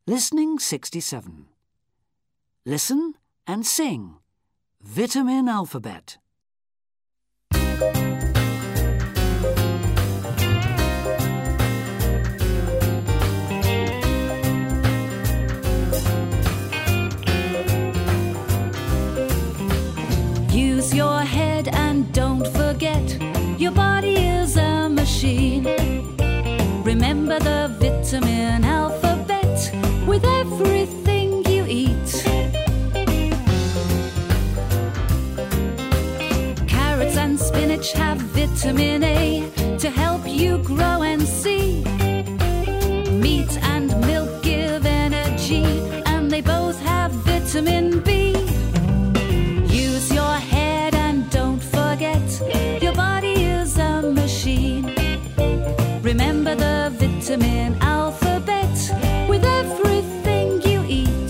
Listening 67. Listen and sing. Vitamin Alphabet. Use your head and don't forget, your body is a machine. Remember the vitamin alphabet with everything you eat. Carrots and spinach have vitamin A to help you grow and see. Meat and milk give energy, and they both have vitamin B. Use your head and don't forget, your body is a machine. Remember the vitamin alphabet with everything you eat.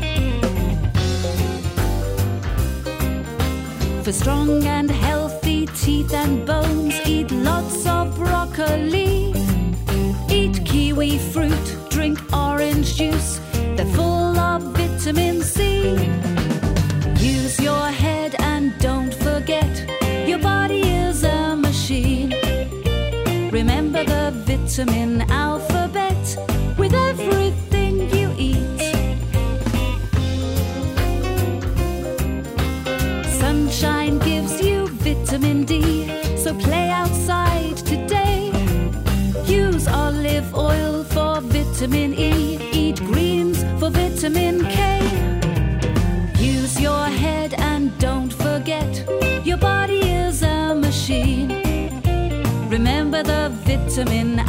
For strong and healthy teeth and bones, eat lots of broccoli. Eat kiwi fruit, drink orange juice, they're full of vitamin C. Use your head and don't forget, your body is a machine. Remember the vitamin alphabet with everything you eat. Sunshine gives you vitamin D, so play outside today. Use olive oil for vitamin E, eat greens for vitamin K. Use your head and don't forget, your body is a machine. Remember the vitamin